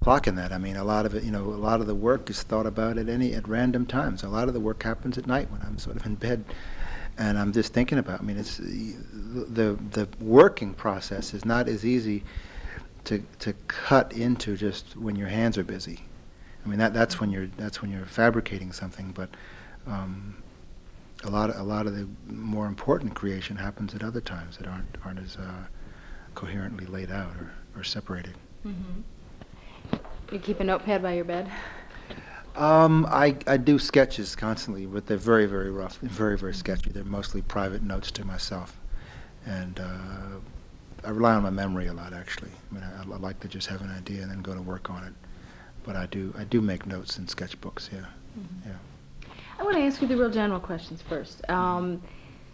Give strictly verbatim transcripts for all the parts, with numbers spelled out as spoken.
clocking that. I mean, a lot of it, you know, a lot of the work is thought about at any at random times. A lot of the work happens at night when I'm sort of in bed, and I'm just thinking about. I mean, it's the the, the working process is not as easy to to cut into just when your hands are busy. I mean, that that's when you're that's when you're fabricating something, but. Um, a lot of a lot of the more important creation happens at other times that aren't aren't as uh, coherently laid out or, or separated. Mm-hmm. You keep a notepad by your bed? Um, I, I do sketches constantly, but they're very, very rough, very, very sketchy. They're mostly private notes to myself. And uh, I rely on my memory a lot, actually. I mean, I, I like to just have an idea and then go to work on it. But I do I do make notes in sketchbooks, yeah. Mm-hmm. Yeah. I want to ask you the real general questions first. Um,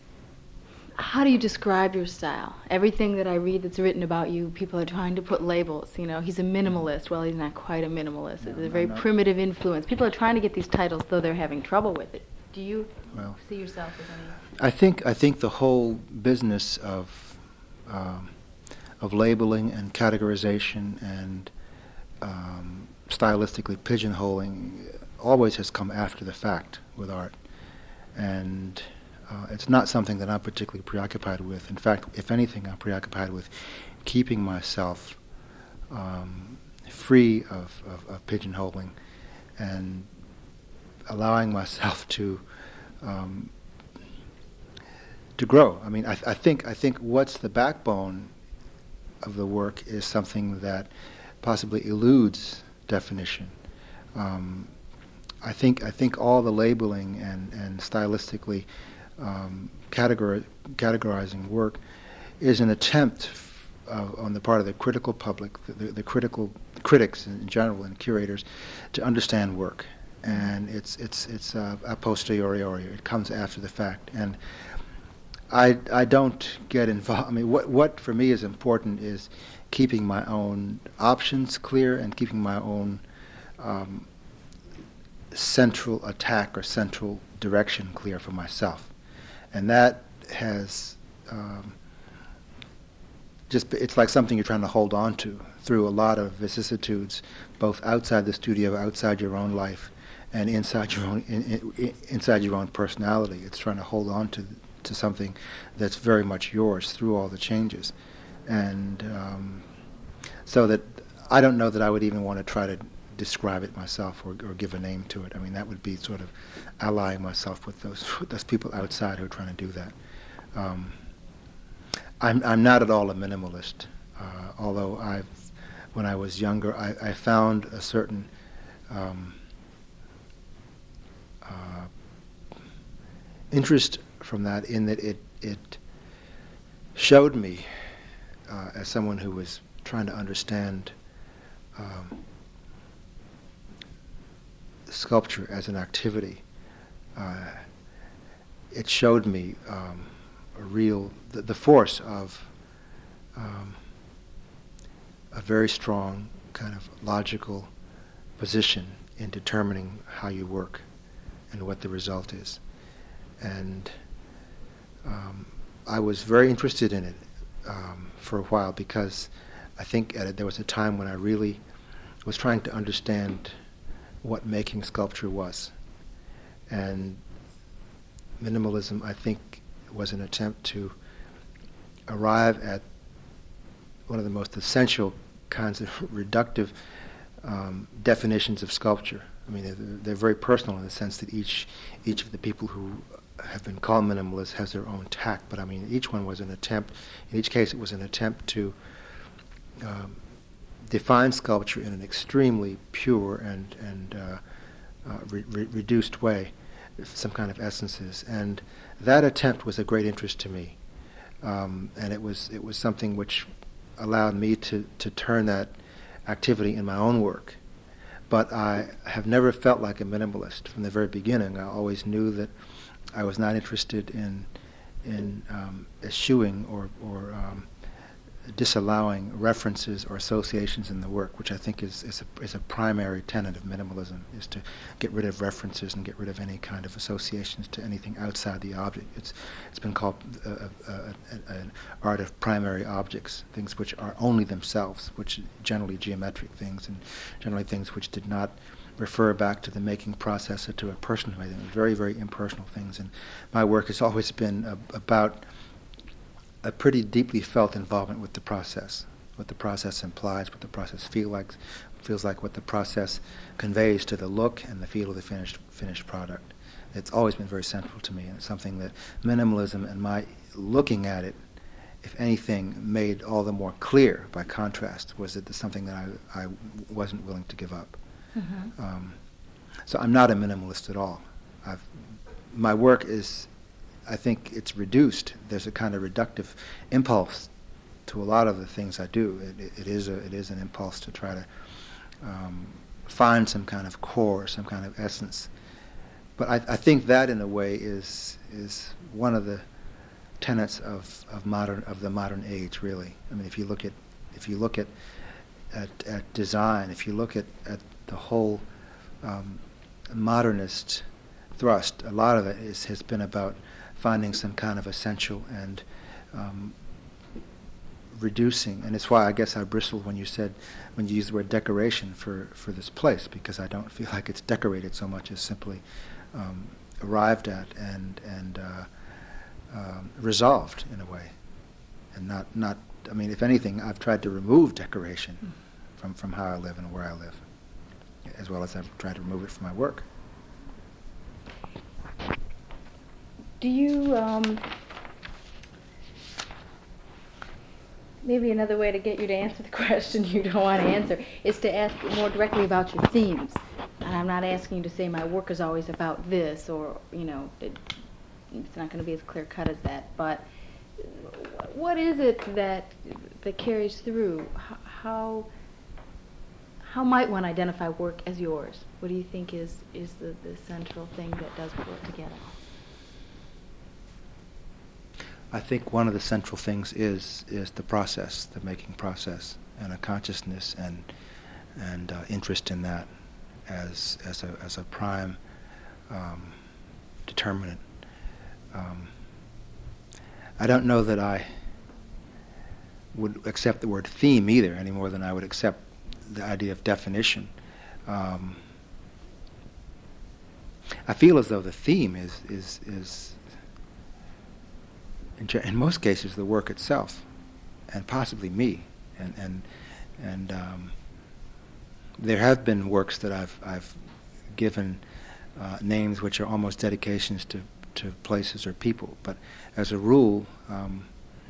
how do you describe your style? Everything that I read that's written about you, people are trying to put labels. You know, he's a minimalist. Well, he's not quite a minimalist. No, it's a very not. primitive influence. People are trying to get these titles, though they're having trouble with it. Do you well, see yourself as any? I think I think the whole business of um, of labeling and categorization and um, stylistically pigeonholing always has come after the fact with art, and uh, it's not something that I'm particularly preoccupied with. In fact, if anything, I'm preoccupied with keeping myself um, free of, of, of pigeonholing and allowing myself to um, to grow. I mean, I, th- I think I think what's the backbone of the work is something that possibly eludes definition. Um, I think I think all the labeling and, and stylistically um, categori- categorizing work is an attempt f- uh, on the part of the critical public, the, the, the critical critics in general and curators, to understand work. And it's it's it's uh, a posteriori. It comes after the fact. And I I don't get involved. I mean, what what for me is important is keeping my own options clear and keeping my own um, central attack or central direction clear for myself, and that has um, just it's like something you're trying to hold on to through a lot of vicissitudes, both outside the studio, outside your own life, and inside your own in, in, inside your own personality. It's trying to hold on to to something that's very much yours through all the changes, and um, so that I don't know that I would even want to try to describe it myself or, or give a name to it. I mean, that would be sort of allying myself with those with those people outside who are trying to do that. Um, I'm I'm not at all a minimalist, uh, although I've when I was younger I, I found a certain um, uh, interest from that in that it it showed me uh, as someone who was trying to understand um, sculpture as an activity. Uh, it showed me um, a real the, the force of um, a very strong kind of logical position in determining how you work and what the result is. And um, I was very interested in it um, for a while because I think at it, there was a time when I really was trying to understand what making sculpture was. And minimalism, I think, was an attempt to arrive at one of the most essential kinds of reductive um, definitions of sculpture. I mean, they're, they're very personal in the sense that each each of the people who have been called minimalists has their own tack, but I mean, each one was an attempt, in each case it was an attempt to um, define sculpture in an extremely pure and, and uh, uh, re- re- reduced way, some kind of essences. And that attempt was a great interest to me. Um, and it was it was something which allowed me to, to turn that activity in my own work. But I have never felt like a minimalist from the very beginning. I always knew that I was not interested in in um, eschewing or, or um, disallowing references or associations in the work, which I think is, is, a, is a primary tenet of minimalism, is to get rid of references and get rid of any kind of associations to anything outside the object. It's, it's been called uh, uh, uh, an art of primary objects, things which are only themselves, which generally geometric things and generally things which did not refer back to the making process or to a person who made them. Very, very impersonal things. And my work has always been uh, about a pretty deeply felt involvement with the process, what the process implies, what the process feel like, feels like, what the process conveys to the look and the feel of the finished finished product. It's always been very central to me, and it's something that minimalism and my looking at it, if anything, made all the more clear by contrast, was that it's something that I, I wasn't willing to give up. Mm-hmm. Um, so I'm not a minimalist at all. I've, my work is, I think it's reduced. There's a kind of reductive impulse to a lot of the things I do. It, it, it is a it is an impulse to try to um, find some kind of core, some kind of essence. But I, I think that, in a way, is is one of the tenets of, of modern of the modern age. Really, I mean, if you look at if you look at at, at design, if you look at, at the whole um, modernist thrust, a lot of it is, has been about finding some kind of essential and um, reducing, and it's why I guess I bristled when you said, when you used the word decoration for, for this place, because I don't feel like it's decorated so much as simply um, arrived at and and uh, um, resolved in a way, and not not. I mean, if anything, I've tried to remove decoration mm. from from how I live and where I live, as well as I've tried to remove it from my work. Do you, um, maybe another way to get you to answer the question you don't want to answer is to ask more directly about your themes. And I'm not asking you to say my work is always about this, or, you know, it, it's not going to be as clear cut as that, but what is it that that carries through? How how might one identify work as yours? What do you think is, is the, the central thing that does pull it together? I think one of the central things is is the process, the making process, and a consciousness and and uh, interest in that as as a as a prime um, determinant. Um, I don't know that I would accept the word theme either, any more than I would accept the idea of definition. Um, I feel as though the theme is is is. In, in most cases, the work itself, and possibly me, and and and um, there have been works that I've I've given uh, names which are almost dedications to, to places or people. But as a rule, um,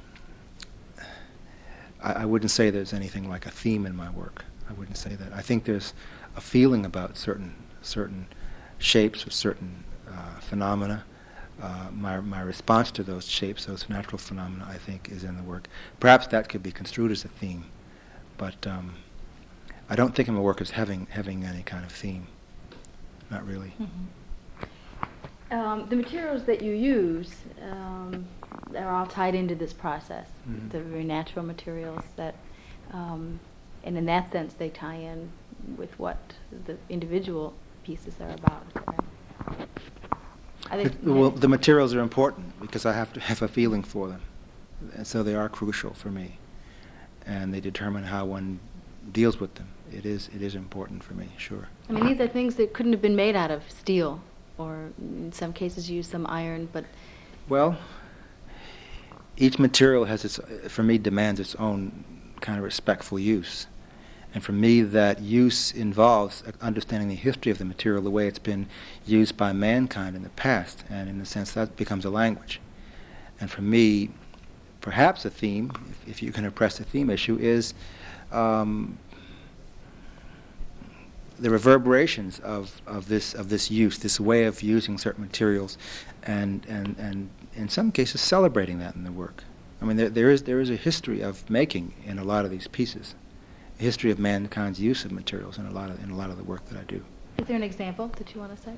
I, I wouldn't say there's anything like a theme in my work. I wouldn't say that. I think there's a feeling about certain certain shapes or certain uh, phenomena. Uh, my my response to those shapes, those natural phenomena, I think, is in the work. Perhaps that could be construed as a theme, but um, I don't think of my work as having having any kind of theme. Not really. Mm-hmm. Um, the materials that you use, um, they're all tied into this process. Mm-hmm. They're very natural materials that, um, and in that sense, they tie in with what the individual pieces are about. Right? I think It, well, the materials are important because I have to have a feeling for them, and so they are crucial for me, and they determine how one deals with them. It is it is important for me, sure. I mean, these are things that couldn't have been made out of steel, or in some cases use some iron, but... Well, each material has its, for me, demands its own kind of respectful use. And for me, that use involves understanding the history of the material, the way it's been used by mankind in the past, and in a sense that becomes a language. And for me, perhaps a theme, if, if you can oppress a theme issue, is um, the reverberations of, of this of this use, this way of using certain materials, and and, and in some cases celebrating that in the work. I mean, there, there is there is a history of making in a lot of these pieces. History of mankind's use of materials in a lot of in a lot of the work that I do. Is there an example that you want to say?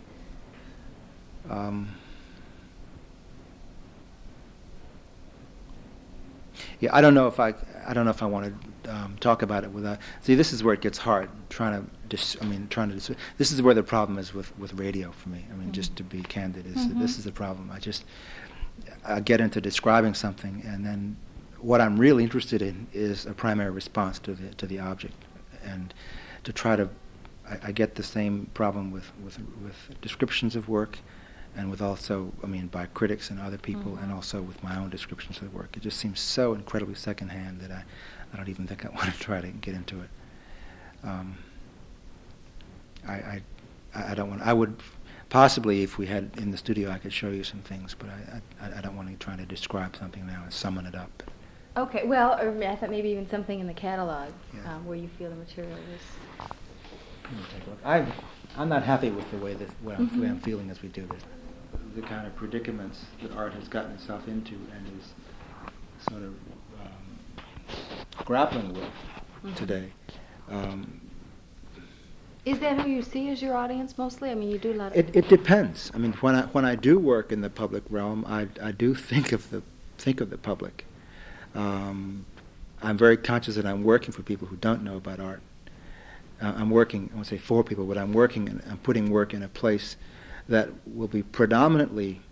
Um, Yeah, I don't know if I, I don't know if I want to um, talk about it without. See, this is where it gets hard. Trying to, dis, I mean, trying to. Dis, this is where the problem is with, with radio for me. I mean, mm-hmm. just to be candid, is mm-hmm. that this is the problem. I just, I get into describing something, and then what I'm really interested in is a primary response to the to the object, and to try to. I, I get the same problem with, with with descriptions of work. And with also, I mean, by critics and other people, mm-hmm. and also with my own descriptions of the work. It just seems so incredibly secondhand that I, I don't even think I want to try to get into it. Um, I, I, I don't want. I would possibly, if we had in the studio, I could show you some things, but I, I, I don't want to try to describe something now and summon it up. Okay. Well, or I thought maybe even something in the catalog yeah. um, where you feel the material is. Let me take a look. I, I'm not happy with the way that what I'm, mm-hmm. the way I'm feeling as we do this. The kind of predicaments that art has gotten itself into and is sort of um, grappling with mm-hmm. today. Um, is that who you see as your audience mostly? I mean, you do a lot of... It, it depends. I mean, when I when I do work in the public realm, I, I do think of the think of the public. Um, I'm very conscious that I'm working for people who don't know about art. Uh, I'm working, I won't say for people, but I'm working and I'm putting work in a place that will be predominantly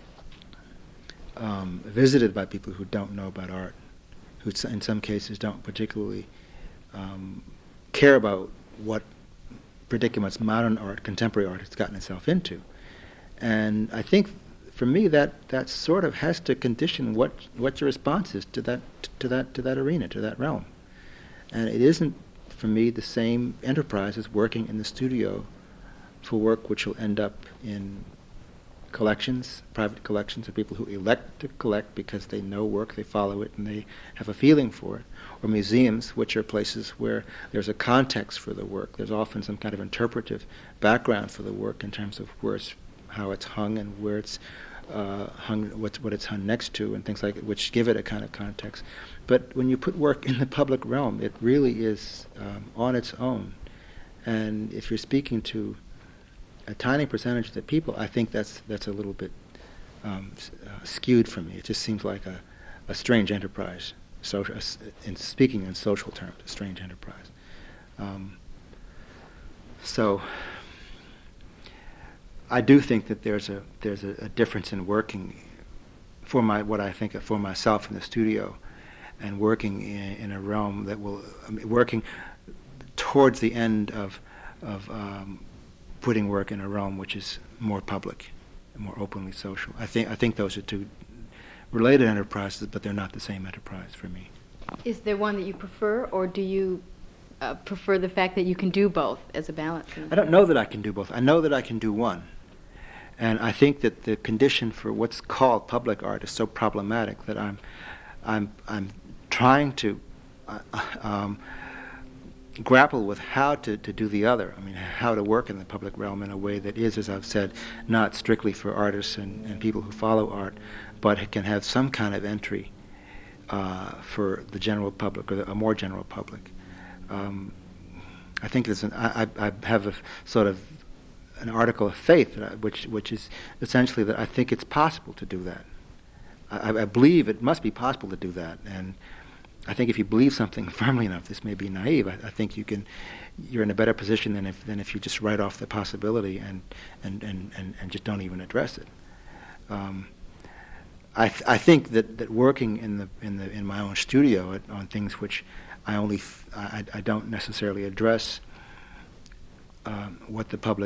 um, visited by people who don't know about art, who in some cases don't particularly um, care about what predicaments modern art, contemporary art has gotten itself into. And I think for me that, that sort of has to condition what, what your response is to that, to that, to that arena, to that realm. And it isn't, for me, the same enterprise as working in the studio for work which will end up in collections, private collections of people who elect to collect because they know work, they follow it, and they have a feeling for it, or museums, which are places where there's a context for the work. There's often some kind of interpretive background for the work in terms of where it's, how it's hung and where it's uh, hung, what's, what it's hung next to, and things like that, which give it a kind of context. But when you put work in the public realm, it really is um, on its own. And if you're speaking to a tiny percentage of the people, I think that's that's a little bit um, uh, skewed for me. It just seems like a, a strange enterprise, so, uh, in speaking in social terms, a strange enterprise. Um, so I do think that there's a there's a, a difference in working for my what I think of for myself in the studio, and working in, in a realm that will I mean, working towards the end of of um, putting work in a realm which is more public, more openly social. I think I think those are two related enterprises, but they're not the same enterprise for me. Is there one that you prefer, or do you uh, prefer the fact that you can do both as a balance? I don't know that I can do both. I know that I can do one. And I think that the condition for what's called public art is so problematic that I'm I'm I'm trying to uh, um, grapple with how to, to do the other. I mean, how to work in the public realm in a way that is, as I've said, not strictly for artists and, and people who follow art, but it can have some kind of entry uh, for the general public, or the, a more general public. Um, I think there's an, I, I have a sort of an article of faith, that I, which which is essentially that I think it's possible to do that. I, I believe it must be possible to do that, and I think if you believe something firmly enough, this may be naive, I, I think you can, you're in a better position than if than if you just write off the possibility and and, and, and, and just don't even address it. Um, I th- I think that, that working in the in the in my own studio at, on things which I only f- I, I don't necessarily address um, what the public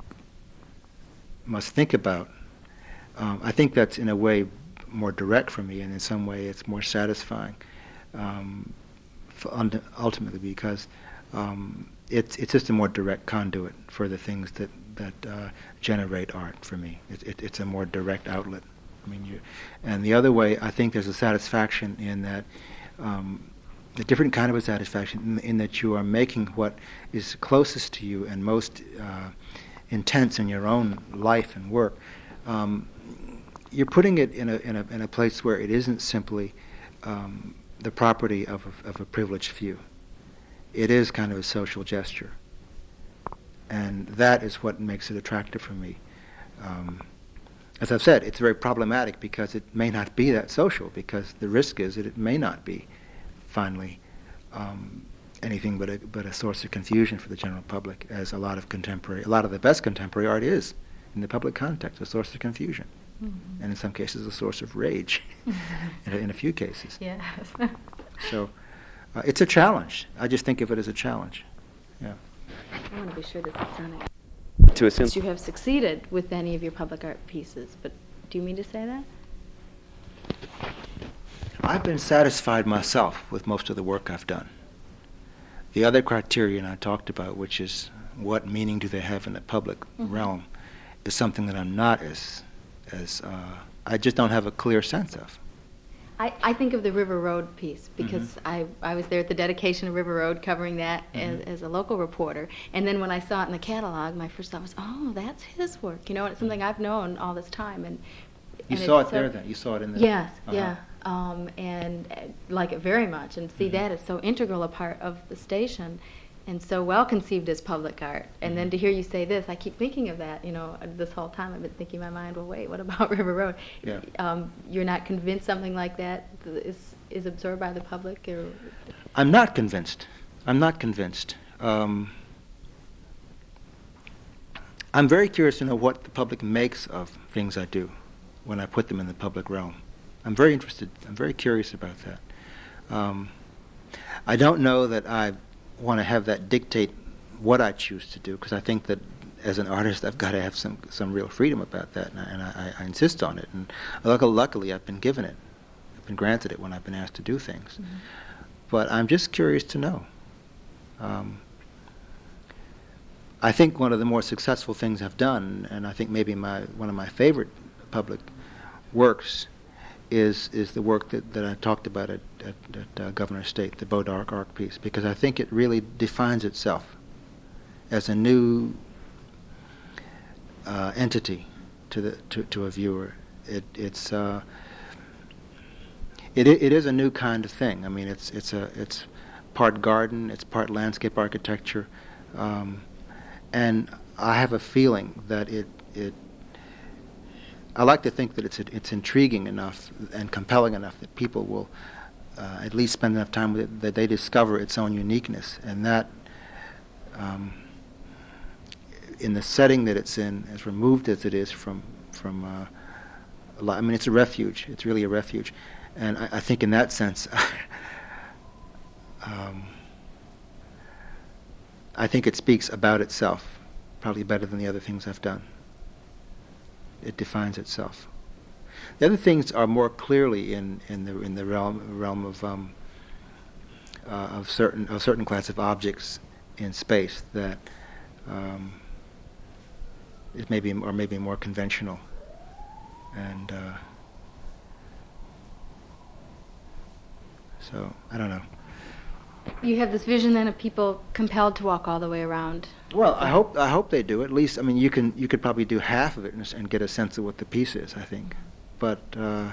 must think about. Um, I think that's in a way more direct for me, and in some way it's more satisfying. Um, und- ultimately, because um, it's it's just a more direct conduit for the things that that uh, generate art for me. It, it, it's a more direct outlet. I mean, you, and the other way, I think there's a satisfaction in that, um, a different kind of a satisfaction in, in that you are making what is closest to you and most uh, intense in your own life and work. Um, you're putting it in a in a in a place where it isn't simply um, the property of a, of a privileged few. It is kind of a social gesture, and that is what makes it attractive for me. Um, as I've said, it's very problematic because it may not be that social, because the risk is that it may not be finally um, anything but a, but a source of confusion for the general public, as a lot of contemporary, a lot of the best contemporary art is, in the public context, a source of confusion. Mm-hmm. And in some cases a source of rage, in, a, in a few cases. Yes. So uh, it's a challenge. I just think of it as a challenge. Yeah. I want to be sure this is sounding. To assume You have succeeded with any of your public art pieces, but do you mean to say that? I've been satisfied myself with most of the work I've done. The other criterion I talked about, which is what meaning do they have in the public mm-hmm. realm, is something that I'm not as, as uh, I just don't have a clear sense of. I, I think of the River Road piece because Mm-hmm. I, I was there at the dedication of River Road covering that Mm-hmm. as, as a local reporter. And then when I saw it in the catalog, my first thought was, oh, that's his work. You know, and it's something I've known all this time. And You and saw it it's there so- then? You saw it in the... Yes, Uh-huh. yeah. Um, and uh, like it very much. And see, Mhm. that is so integral a part of the station and so well conceived as public art. And then Mhm. to hear you say this, I keep thinking of that, you know, this whole time I've been thinking in my mind, well, wait, what about River Road? Yeah. Um, you're not convinced something like that th- is, is absorbed by the public? Or I'm not convinced. I'm not convinced. Um, I'm very curious to know what the public makes of things I do when I put them in the public realm. I'm very interested. I'm very curious about that. Um, I don't know that I want to have that dictate what I choose to do, because I think that as an artist I've got to have some, some real freedom about that, and I, and I, I insist on it. And luckily I've been given it. I've been granted it when I've been asked to do things. Mm-hmm. But I'm just curious to know. Um, I think one of the more successful things I've done, and I think maybe my one of my favorite public works, is is the work that, that I talked about at, at, at uh, Governor State, the Bodark art piece, because I think it really defines itself as a new uh, entity to the to, to a viewer. It it's uh, it it is a new kind of thing. I mean, it's it's a it's part garden, it's part landscape architecture, um, and I have a feeling that it it. I like to think that it's it's intriguing enough and compelling enough that people will uh, at least spend enough time with it that they discover its own uniqueness, and that um, in the setting that it's in, as removed as it is from from uh, a lot, I mean, it's a refuge. It's really a refuge, and I, I think in that sense, um, I think it speaks about itself probably better than the other things I've done. It defines itself. The other things are more clearly in, in the in the realm realm of um, uh, of certain of certain class of objects in space that um, it may be or maybe more conventional, and uh, so I don't know. you have this vision then of people compelled to walk all the way around. Well, I hope I hope they do. At least, I mean, you can you could probably do half of it and, s- and get a sense of what the piece is, I think. But uh,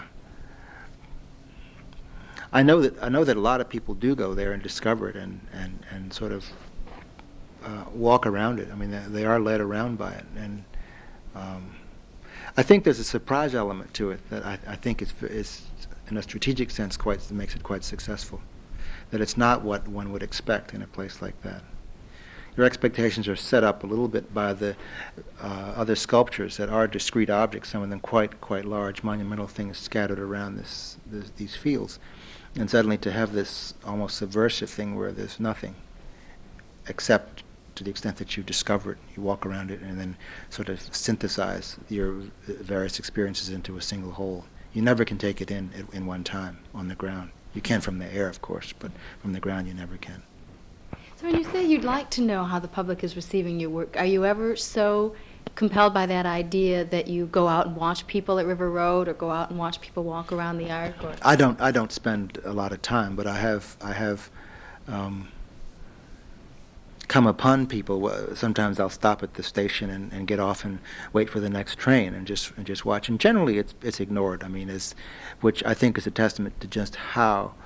I know that I know that a lot of people do go there and discover it and and, and sort of uh, walk around it. I mean, they, they are led around by it, and um, I think there's a surprise element to it that I, I think is is in a strategic sense quite makes it quite successful. That it's not what one would expect in a place like that. Your expectations are set up a little bit by the uh, other sculptures that are discrete objects, some of them quite, quite large, monumental things scattered around this, this, these fields. And suddenly to have this almost subversive thing where there's nothing except to the extent that you discover it, you walk around it and then sort of synthesize your various experiences into a single whole. You never can take it in at, in one time on the ground. You can from the air, of course, but from the ground you never can. So when you say you'd like to know how the public is receiving your work, are you ever so compelled by that idea that you go out and watch people at River Road or go out and watch people walk around the Ark? Or I don't. I don't spend a lot of time, but I have. I have um, come upon people. uh, Sometimes I'll stop at the station and, and get off and wait for the next train and just and just watch. And generally, it's it's ignored. I mean, it's, which I think is a testament to just how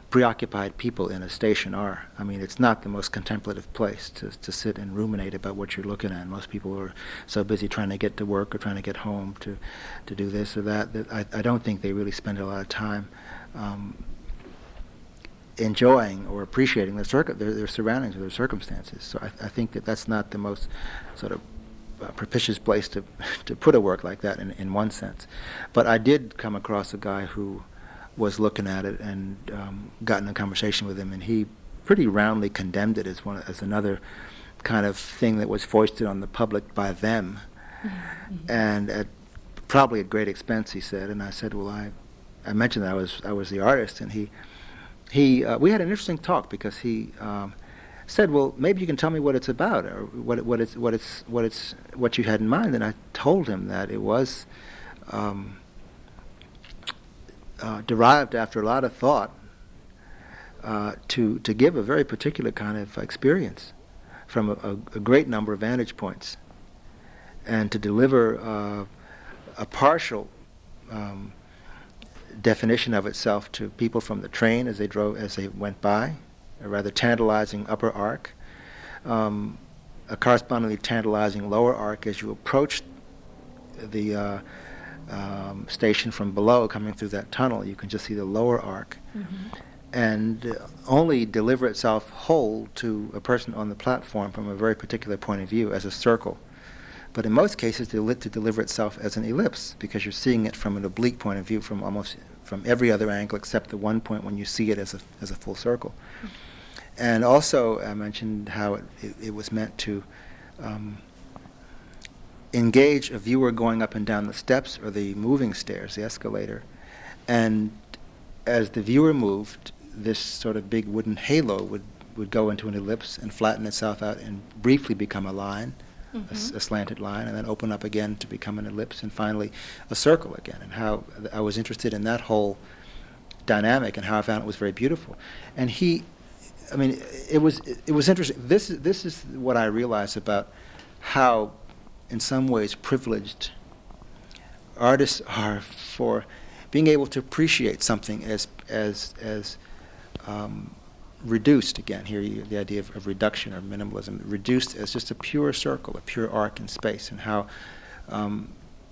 preoccupied people in a station are. I mean, it's not the most contemplative place to, to sit and ruminate about what you're looking at. Most people are so busy trying to get to work or trying to get home to, to do this or that, that I, I don't think they really spend a lot of time um, enjoying or appreciating their, circ- their, their surroundings or their circumstances. So I, I think that that's not the most sort of uh, propitious place to, to put a work like that in, in one sense. But I did come across a guy who was looking at it and um, got in a conversation with him, and he pretty roundly condemned it as one as another kind of thing that was foisted on the public by them, mm-hmm. and at probably at great expense, he said. And I said, well, I, I mentioned that I was I was the artist, and he he uh, we had an interesting talk because he um, said, well, maybe you can tell me what it's about or what it, what it's what it's what it's what you had in mind, and I told him that it was. Um, Uh, derived after a lot of thought uh, to to give a very particular kind of experience from a, a, a great number of vantage points, and to deliver uh, a partial um, definition of itself to people from the train as they drove as they went by, a rather tantalizing upper arc, um, a correspondingly tantalizing lower arc as you approached the uh, Um, station from below, coming through that tunnel. You can just see the lower arc, mm-hmm. and uh, only deliver itself whole to a person on the platform from a very particular point of view as a circle. But in most cases, to, li- to deliver itself as an ellipse, because you're seeing it from an oblique point of view, from almost from every other angle except the one point when you see it as a as a full circle. Mm-hmm. And also, I mentioned how it, it, it was meant to Um, engage a viewer going up and down the steps or the moving stairs, the escalator, and as the viewer moved, this sort of big wooden halo would, would go into an ellipse and flatten itself out and briefly become a line, mm-hmm. a, s- a slanted line, and then open up again to become an ellipse, and finally a circle again. And how th- I was interested in that whole dynamic and how I found it was very beautiful. And he, I mean, it was it was interesting. This is this is what I realized about how, in some ways, privileged artists are for being able to appreciate something as as as um, reduced. Again, here you, the idea of, of reduction or minimalism, reduced as just a pure circle, a pure arc in space, and how um,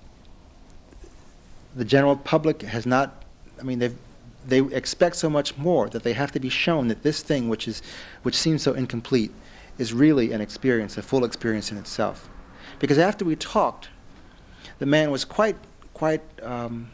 the general public has not. I mean, they they expect so much more that they have to be shown that this thing, which is which seems so incomplete, is really an experience, a full experience in itself. Because after we talked, the man was quite, quite, um,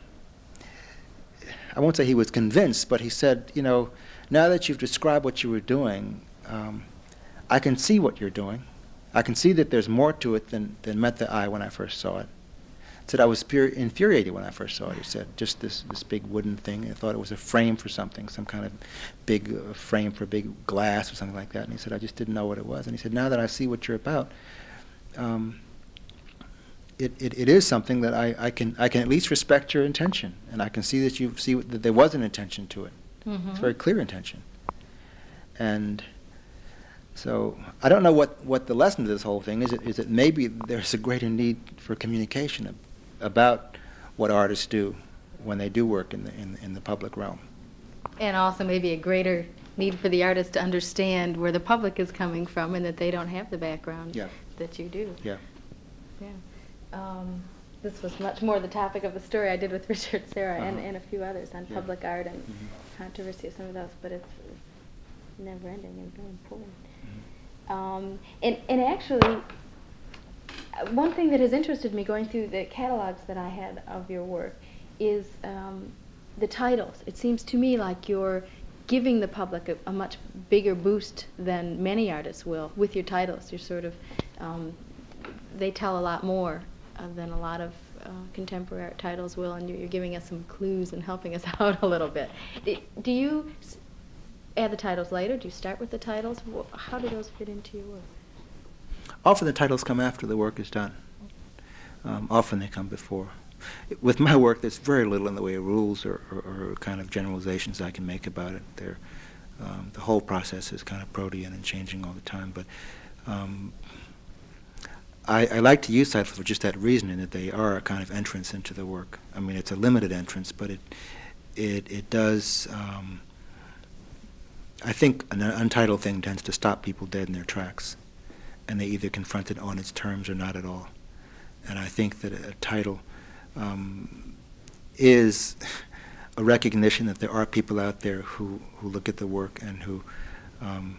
I won't say he was convinced, but he said, you know, now that you've described what you were doing, um, I can see what you're doing. I can see that there's more to it than, than met the eye when I first saw it. He said, I was pure, infuriated when I first saw it, he said, just this, this big wooden thing. I thought it was a frame for something, some kind of big uh, frame for big glass or something like that. And he said, I just didn't know what it was. And he said, now that I see what you're about, um, It, it, it is something that I, I can I can at least respect your intention, and I can see that you see that there was an intention to it. Mm-hmm. It's a very clear intention. And so I don't know what, what the lesson of this whole thing is. It is that maybe there's a greater need for communication ab- about what artists do when they do work in the in, in the public realm. And also maybe a greater need for the artist to understand where the public is coming from and that they don't have the background yeah. that you do. Yeah. Yeah. Um, this was much more the topic of the story I did with Richard Serra uh-huh. and, and a few others on yeah. public art and mm-hmm. controversy of some of those, but it's, it's never ending and very important. Mm-hmm. Um, and, and actually, one thing that has interested me going through the catalogs that I had of your work is um, the titles. It seems to me like you're giving the public a, a much bigger boost than many artists will with your titles. You're sort of, um, they tell a lot more Uh, than a lot of uh, contemporary art titles will, and you're, you're giving us some clues and helping us out a little bit. Do, do you s- add the titles later? Do you start with the titles? Wh- How do those fit into your work? Often the titles come after the work is done. Um, often they come before. With my work, there's very little in the way of rules or, or, or kind of generalizations I can make about it. They're, um, the whole process is kind of protean and changing all the time, but um, I, I like to use titles for just that reason, in that they are a kind of entrance into the work. I mean, it's a limited entrance, but it it, it does um, I think an untitled thing tends to stop people dead in their tracks, and they either confront it on its terms or not at all. And I think that a, a title um, is a recognition that there are people out there who, who look at the work and who um,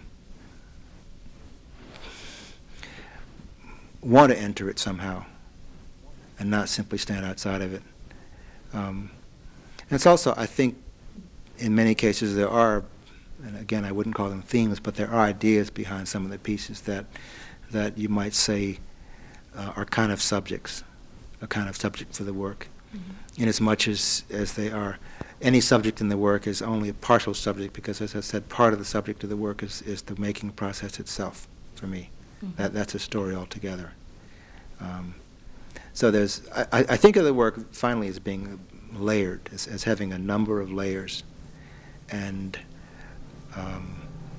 want to enter it somehow and not simply stand outside of it. Um, and it's also, I think, in many cases there are, and again I wouldn't call them themes, but there are ideas behind some of the pieces that that you might say uh, are kind of subjects, a kind of subject for the work, mm-hmm. in as much as, as they are. Any subject in the work is only a partial subject because, as I said, part of the subject of the work is, is the making process itself, for me. Mm-hmm. That, that's a story altogether. Um, so there's, I, I think of the work finally as being layered, as, as having a number of layers, and um,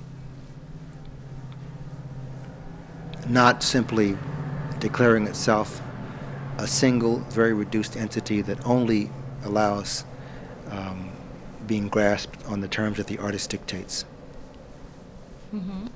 not simply declaring itself a single, very reduced entity that only allows um, being grasped on the terms that the artist dictates. Mm-hmm.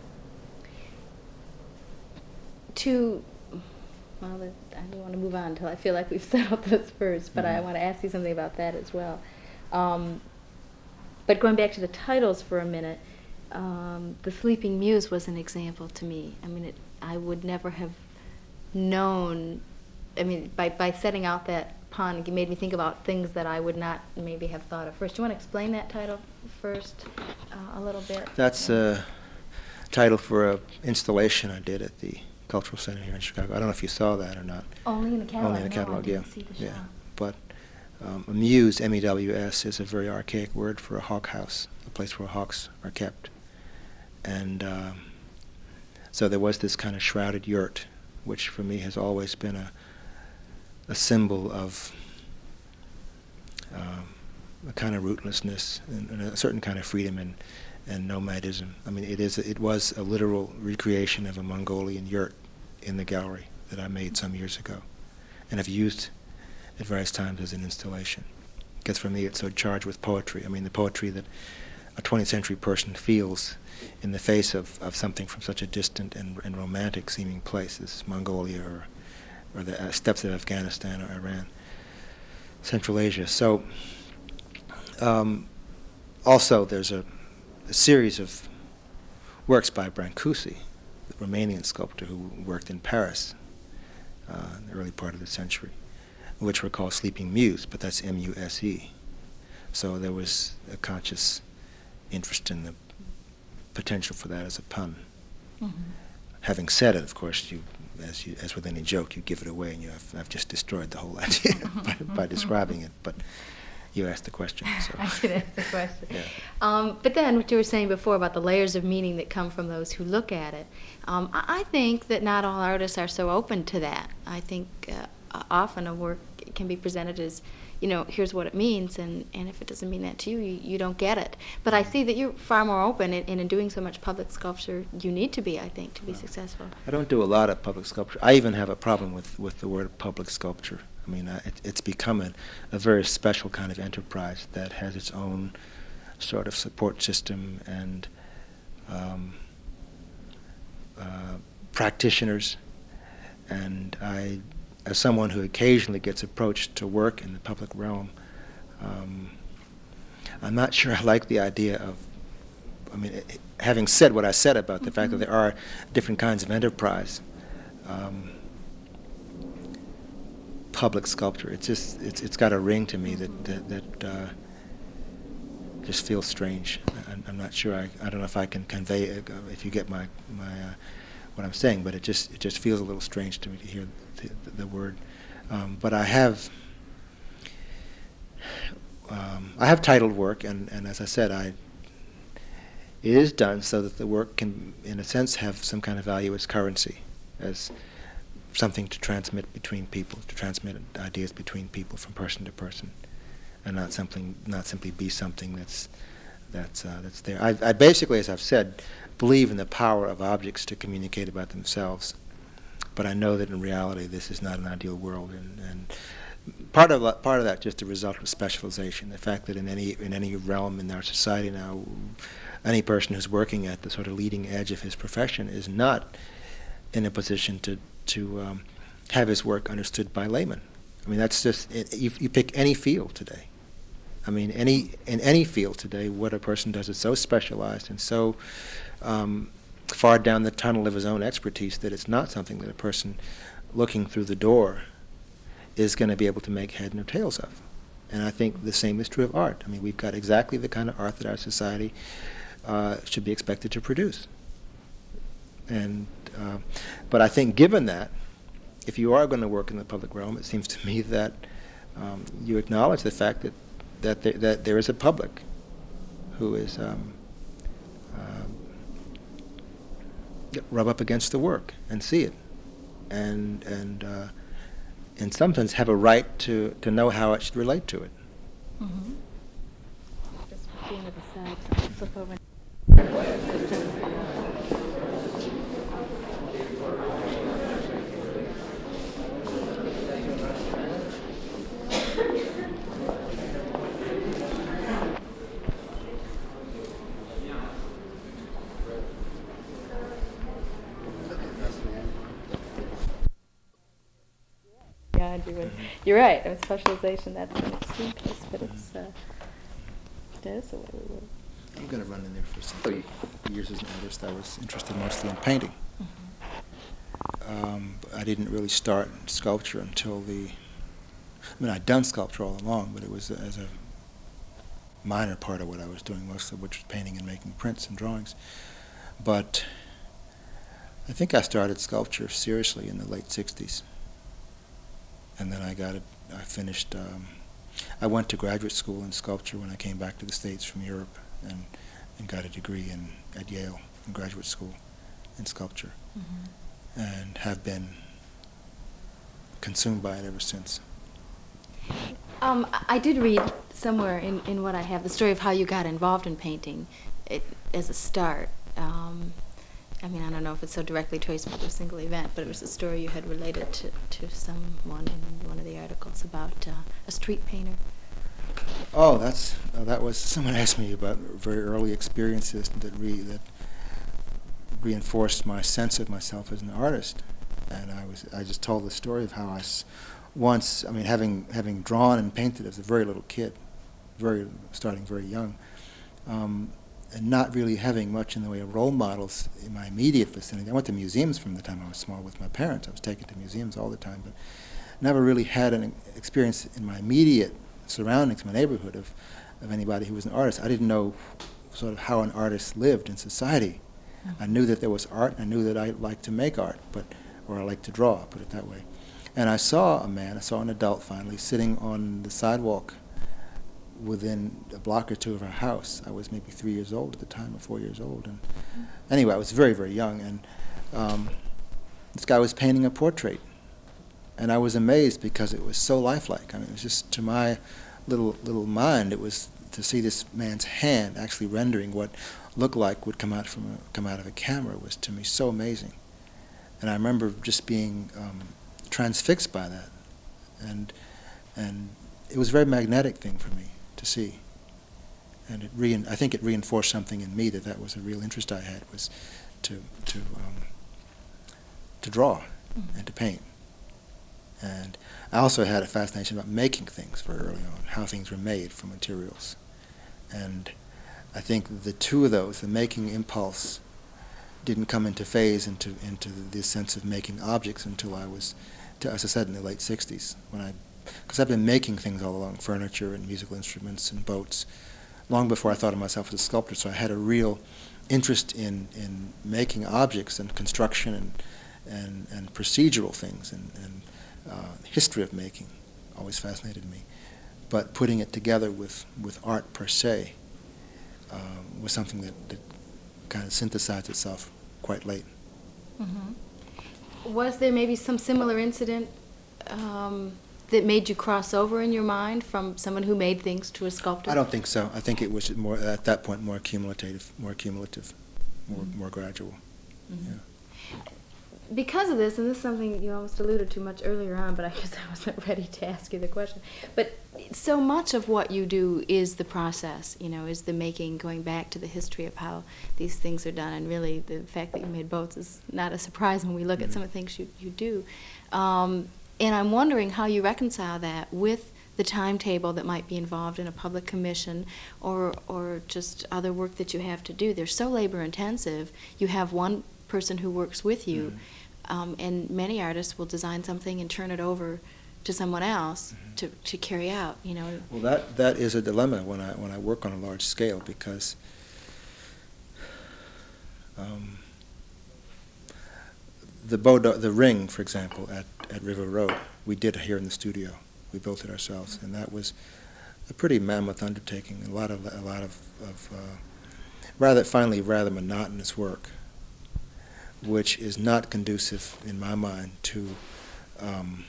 To, well, I don't want to move on until I feel like we've settled this first, but mm-hmm. I want to ask you something about that as well. Um, but going back to the titles for a minute, um, The Sleeping Muse was an example to me. I mean, it, I would never have known, I mean, by, by setting out that pun, it made me think about things that I would not maybe have thought of first. Do you want to explain that title first uh, a little bit? That's a title for an installation I did at the Cultural Center here in Chicago. I don't know if you saw that or not. Only in the catalog. Only in the catalog, no, I yeah. didn't see the show. Yeah, but um, a muse, M E W S, is a very archaic word for a hawk house, a place where hawks are kept. And um, so there was this kind of shrouded yurt, which for me has always been a a symbol of um, a kind of rootlessness and, and a certain kind of freedom and, and nomadism. I mean, it is it was a literal recreation of a Mongolian yurt in the gallery that I made some years ago, and have used at various times as an installation. Because for me, it's so charged with poetry. I mean, the poetry that a twentieth century person feels in the face of, of something from such a distant and, and romantic-seeming place as Mongolia or or the uh, steppes of Afghanistan or Iran, Central Asia. So um, also there's a, a series of works by Brancusi, the Romanian sculptor who worked in Paris uh, in the early part of the century, which were called Sleeping Muse, but that's M U S E. So there was a conscious interest in the potential for that as a pun. Mm-hmm. Having said it, of course, you As, you, as with any joke, you give it away, and you have, I've just destroyed the whole idea by, by describing it. But you asked the question. So. I did ask the question. Yeah. Um, but then what you were saying before about the layers of meaning that come from those who look at it, um, I, I think that not all artists are so open to that. I think uh, often a work can be presented as, you know, here's what it means, and, and if it doesn't mean that to you, you, you don't get it. But I see that you're far more open, and, and in doing so much public sculpture, you need to be, I think, to be successful. I don't do a lot of public sculpture. I even have a problem with, with the word public sculpture. I mean, uh, it, it's become a, a very special kind of enterprise that has its own sort of support system and um, uh, practitioners. And I, as someone who occasionally gets approached to work in the public realm, um, I'm not sure I like the idea of, I mean, it, having said what I said about the mm-hmm. fact that there are different kinds of enterprise, um, public sculpture, it's just, it's it's got a ring to me that, that, that uh, just feels strange. I, I'm not sure, I, I don't know if I can convey it, uh, if you get my, my uh, what I'm saying, but it just, it just feels a little strange to me to hear the, the, the word. Um, but I have, um, I have titled work, and, and as I said, I, it is done so that the work can, in a sense, have some kind of value as currency, as something to transmit between people, to transmit ideas between people from person to person, and not something, not simply be something that's that's uh, that's there. I, I basically, as I've said, believe in the power of objects to communicate about themselves, but I know that in reality this is not an ideal world, and, and part of that, part of that just a result of specialization. The fact that in any in any realm in our society now, any person who's working at the sort of leading edge of his profession is not in a position to to um, have his work understood by laymen. I mean, that's just it, you, you pick any field today. I mean, any in any field today, what a person does is so specialized and so um, far down the tunnel of his own expertise that it's not something that a person looking through the door is going to be able to make head nor tails of. And I think the same is true of art. I mean, we've got exactly the kind of art that our society uh, should be expected to produce. And uh, but I think given that, if you are going to work in the public realm, it seems to me that um, you acknowledge the fact that that there, that there is a public who is um, uh, rub up against the work and see it, and and uh, in some sense have a right to, to know how it should relate to it. Mm-hmm. Just being at the side, so I'll flip over. Yeah, you're right. You're right. I mean, specialization, that's an extreme case, but it's, uh, that is the way we work. I'm going to run in there for some years as an artist. I was interested mostly in painting. Mm-hmm. um, I didn't really start sculpture until the, I mean, I'd done sculpture all along, but it was as a minor part of what I was doing, most of which was painting and making prints and drawings. But I think I started sculpture seriously in the late sixties. And then I got it, I finished, um, I went to graduate school in sculpture when I came back to the States from Europe, and, and got a degree in, at Yale in graduate school in sculpture. Mm-hmm. And have been consumed by it ever since. Um, I did read somewhere in, in what I have the story of how you got involved in painting it, as a start. Um, I mean, I don't know if it's so directly traceable to a single event, but it was a story you had related to, to someone in one of the articles about uh, a street painter. Oh, that's uh, that was someone asked me about very early experiences that re that reinforced my sense of myself as an artist, and I was I just told the story of how I s once I mean having having drawn and painted as a very little kid, very starting very young. Um, and not really having much in the way of role models in my immediate vicinity. I went to museums from the time I was small with my parents. I was taken to museums all the time, but never really had an experience in my immediate surroundings, my neighborhood, of, of anybody who was an artist. I didn't know sort of how an artist lived in society. Mm-hmm. I knew that there was art, and I knew that I liked to make art, but or I liked to draw, put it that way. And I saw a man, I saw an adult finally, sitting on the sidewalk within a block or two of our house. I was maybe three years old at the time, or four years old. And anyway, I was very, very young, and um, this guy was painting a portrait. And I was amazed because it was so lifelike. I mean, it was just, to my little little mind, it was to see this man's hand actually rendering what looked like would come out from a, come out of a camera was to me so amazing. And I remember just being um, transfixed by that. And and it was a very magnetic thing for me to see, and it rein I think it reinforced something in me that that was a real interest I had, was to to um, to draw mm-hmm. and to paint. And I also had a fascination about making things very early on, how things were made from materials. And I think the two of those, the making impulse, didn't come into phase into into this sense of making objects until I was, to, as I said, in the late sixties, when I. Because I've been making things all along, furniture and musical instruments and boats, long before I thought of myself as a sculptor. So I had a real interest in, in making objects and construction and and, and procedural things, and, and uh, history of making always fascinated me. But putting it together with, with art per se um, was something that, that kind of synthesized itself quite late. Mm-hmm. Was there maybe some similar incident um, that made you cross over in your mind from someone who made things to a sculptor? I don't think so. I think it was more at that point more cumulative, more cumulative, more mm-hmm. more gradual. Mm-hmm. Yeah. because of this, and this is something you almost alluded to much earlier on, but I guess I wasn't ready to ask you the question. But so much of what you do is the process, you know, is the making, going back to the history of how these things are done. And really, the fact that you made boats is not a surprise when we look mm-hmm. at some of the things you, you do. Um, and I'm wondering how you reconcile that with the timetable that might be involved in a public commission or, or just other work that you have to do. They're so labor intensive. You have one person who works with you, mm-hmm. um, and many artists will design something and turn it over to someone else mm-hmm. to, to carry out, you know. Well, that, that is a dilemma when I, when I work on a large scale, because um, the, Bodo, the ring, for example, at, at River Road, we did here in the studio. We built it ourselves, and that was a pretty mammoth undertaking. A lot of a lot of, of uh, rather finally rather monotonous work, which is not conducive in my mind to um,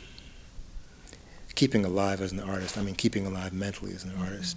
keeping alive as an artist. I mean, keeping alive mentally as an artist.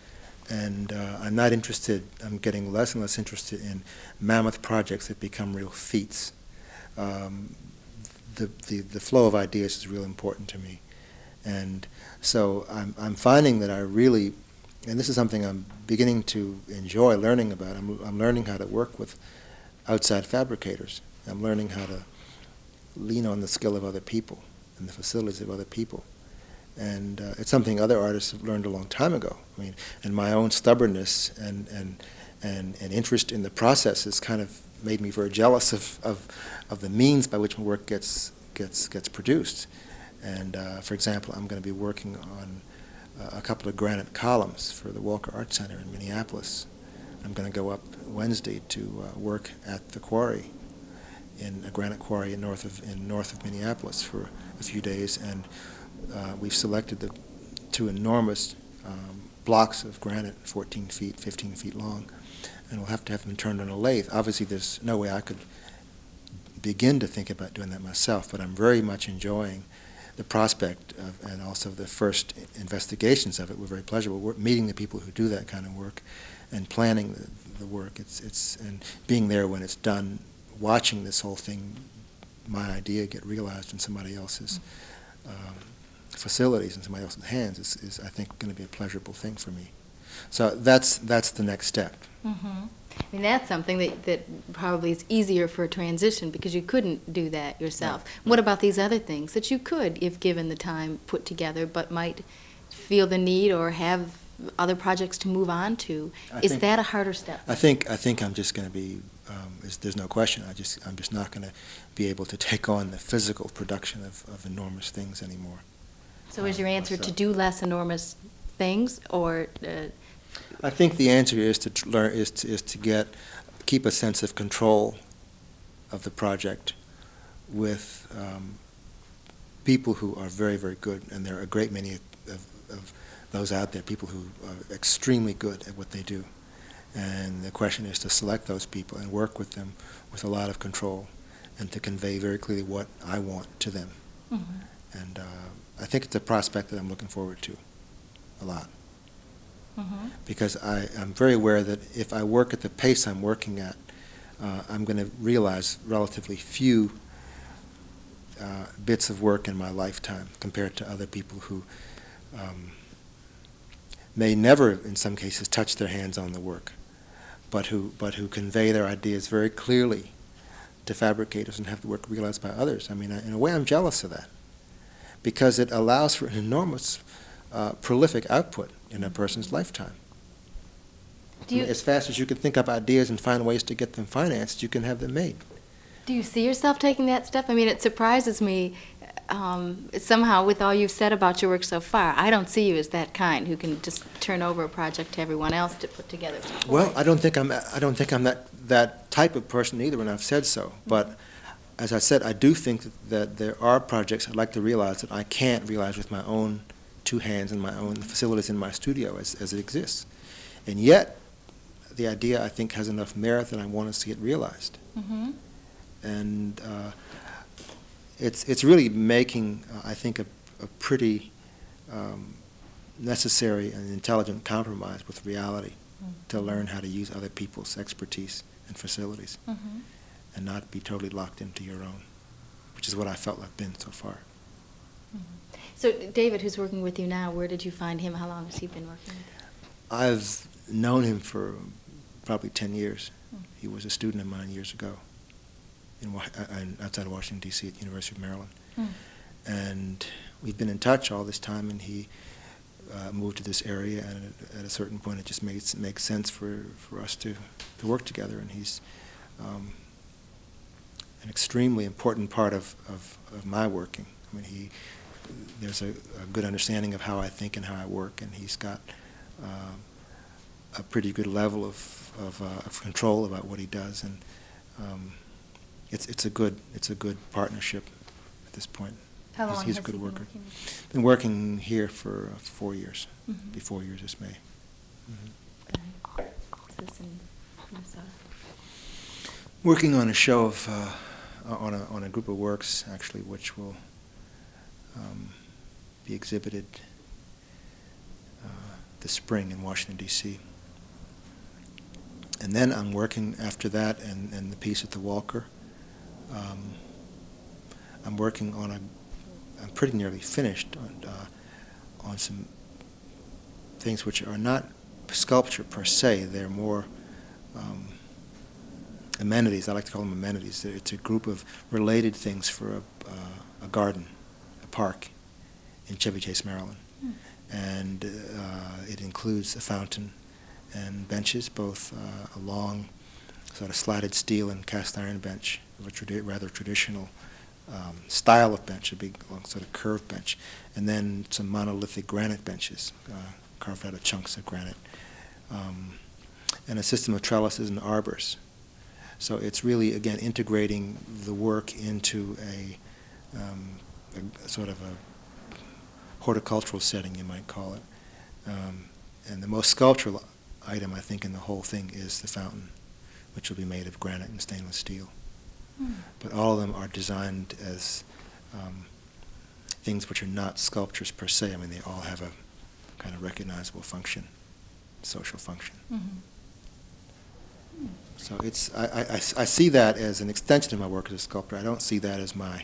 And uh, I'm not interested. I'm getting less and less interested in mammoth projects that become real feats. Um, the, the the flow of ideas is real important to me. And so I'm, I'm finding that I really, and this is something I'm beginning to enjoy learning about, I'm, I'm learning how to work with outside fabricators. I'm learning how to lean on the skill of other people and the facilities of other people. And uh, it's something other artists have learned a long time ago. I mean, and my own stubbornness and, and, and, and interest in the process has kind of made me very jealous of, of, of the means by which my work gets, gets, gets produced. And uh, for example, I'm going to be working on uh, a couple of granite columns for the Walker Art Center in Minneapolis. I'm going to go up Wednesday to uh, work at the quarry, in a granite quarry in north of in north of Minneapolis for a few days, and uh, we've selected the two enormous um, blocks of granite, fourteen feet, fifteen feet long, and we'll have to have them turned on a lathe. Obviously, there's no way I could begin to think about doing that myself, but I'm very much enjoying the prospect of, and also the first investigations of it were very pleasurable. We're meeting the people who do that kind of work and planning the, the work. It's, it's, and being there when it's done, watching this whole thing, my idea get realized in somebody else's um, facilities and somebody else's hands is, is I think, going to be a pleasurable thing for me. So that's, that's the next step. Mm-hmm. I mean, that's something that, that probably is easier for a transition because you couldn't do that yourself. Right. What about these other things that you could, if given the time, put together, but might feel the need or have other projects to move on to? I is think, that a harder step? I think I think I'm just going to be. Um, is, there's no question. I just I'm just not going to be able to take on the physical production of, of enormous things anymore. So, is your answer to do less enormous things, or? Uh, I think the answer is to tr- learn is to, is to get keep a sense of control of the project with um, people who are very very good, and there are a great many of, of those out there. People who are extremely good at what they do, and the question is to select those people and work with them with a lot of control, and to convey very clearly what I want to them. Mm-hmm. And uh, I think it's a prospect that I'm looking forward to a lot. Mm-hmm. Because I, I'm very aware that if I work at the pace I'm working at, uh, I'm going to realize relatively few uh, bits of work in my lifetime compared to other people who um, may never, in some cases, touch their hands on the work, but who, but who convey their ideas very clearly to fabricators and have the work realized by others. I mean, I, in a way, I'm jealous of that because it allows for an enormous uh, prolific output in a person's lifetime. Do you, as fast as you can think up ideas and find ways to get them financed, you can have them made. Do you see yourself taking that step? I mean, it surprises me um, somehow with all you've said about your work so far. I don't see you as that kind who can just turn over a project to everyone else to put together. Well, I don't think I'm. I don't think I'm that that type of person either, and I've said so. Mm-hmm. But as I said, I do think that, that there are projects I'd like to realize that I can't realize with my own two hands and my own facilities in my studio as, as it exists. And yet, the idea, I think, has enough merit that I want to see it realized. Mm-hmm. And uh, it's it's really making, uh, I think, a, a pretty um, necessary and intelligent compromise with reality mm-hmm. to learn how to use other people's expertise and facilities mm-hmm. and not be totally locked into your own. which is what I felt I've been so far. Mm-hmm. So David, who's working with you now, where did you find him? How long has he been working with you? I've known him for probably ten years. Mm. He was a student of mine years ago in, Wa- uh, in outside of Washington, D C at the University of Maryland. Mm. And we've been in touch all this time, and he uh, moved to this area, and at, at a certain point it just makes makes sense for, for us to, to work together, and he's um, an extremely important part of, of, of my working. I mean, he there's a, a good understanding of how I think and how I work, and he's got uh, a pretty good level of of, uh, of control about what he does, and um, it's it's a good it's a good partnership at this point. How long he's, he's has a good he been worker. working with you? Been working here for uh, four years. Mhm. Be four years this May. Mhm. Okay. Is this in Minnesota? Working on a show of uh, on a on a group of works actually, which will um, be exhibited uh, this spring in Washington D C And then I'm working after that, and, and the piece at the Walker. Um, I'm working on a. I'm pretty nearly finished on uh, on some things which are not sculpture per se. They're more um, amenities. I like to call them amenities. It's a group of related things for a, uh, a garden, a park in Chevy Chase, Maryland. Mm. And uh, it includes a fountain and benches, both uh, a long sort of slatted steel and cast iron bench of a tradi- rather traditional um, style of bench, a big long sort of curved bench, and then some monolithic granite benches uh, carved out of chunks of granite, um, and a system of trellises and arbors. So it's really, again, integrating the work into a, um, a, a sort of a horticultural setting, you might call it. Um, and the most sculptural item, I think, in the whole thing is the fountain, which will be made of granite and stainless steel. Mm. But all of them are designed as um, things which are not sculptures per se. I mean, they all have a kind of recognizable function, social function. Mm-hmm. Mm. So it's I, I, I see that as an extension of my work as a sculptor. I don't see that as my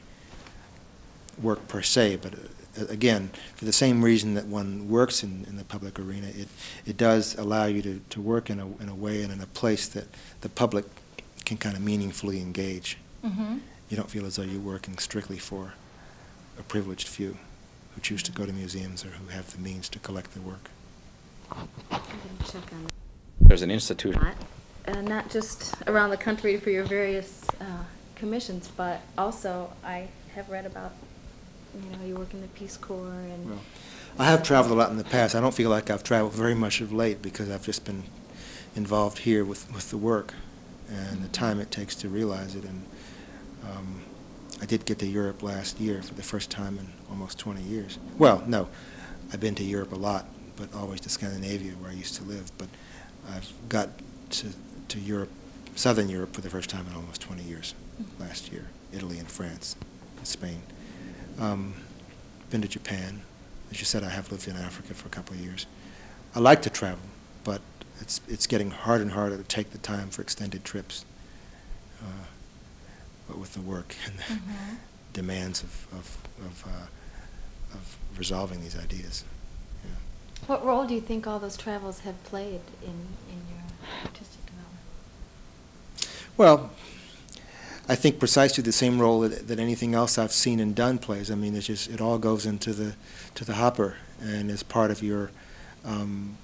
work per se, but uh, again, for the same reason that one works in, in the public arena, it, it does allow you to, to work in a, in a way and in a place that the public can kind of meaningfully engage. Mm-hmm. You don't feel as though you're working strictly for a privileged few who choose to go to museums or who have the means to collect their work. I'm going to check on There's an institution. Uh, not just around the country for your various uh, commissions, but also I have read about, you know, you work in the Peace Corps and... Well, I have traveled a lot in the past. I don't feel like I've traveled very much of late because I've just been involved here with, with the work and the time it takes to realize it. And um, I did get to Europe last year for the first time in almost twenty years. Well, no, I've been to Europe a lot, but always to Scandinavia where I used to live. But I've got to, to Europe, Southern Europe, for the first time in almost twenty years last year, Italy and France and Spain. Um, been to Japan. As you said, I have lived in Africa for a couple of years. I like to travel, but it's it's getting harder and harder to take the time for extended trips. Uh, but with the work and the mm-hmm. demands of of of, uh, of resolving these ideas. Yeah. What role do you think all those travels have played in, in your artistic development? Well, I think precisely the same role that, that anything else I've seen and done plays. I mean, it's just it all goes into the to the hopper and is part of your um,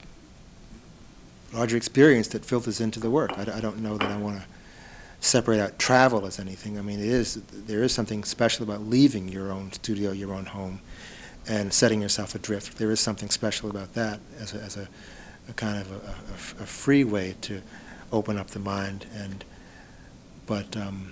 larger experience that filters into the work. I, I don't know that I want to separate out travel as anything. I mean, it is there is something special about leaving your own studio, your own home, and setting yourself adrift. There is something special about that as a, as a, a kind of a, a, a free way to open up the mind. And but um,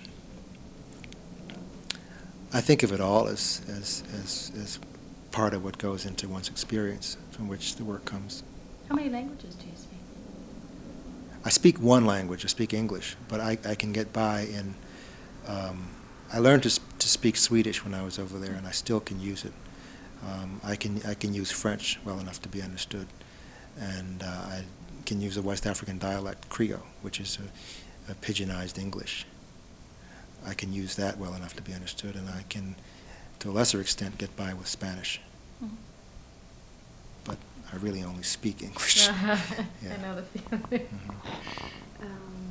I think of it all as, as as as part of what goes into one's experience, from which the work comes. How many languages do you speak? I speak one language. I speak English, but I, I can get by in. Um, I learned to sp- to speak Swedish when I was over there, and I still can use it. Um, I can I can use French well enough to be understood, and uh, I can use a West African dialect, Creole, which is a, a pidginized English. I can use that well enough to be understood, and I can, to a lesser extent, get by with Spanish. Mhm. But I really only speak English. I Yeah. know the feeling. Mhm. Um,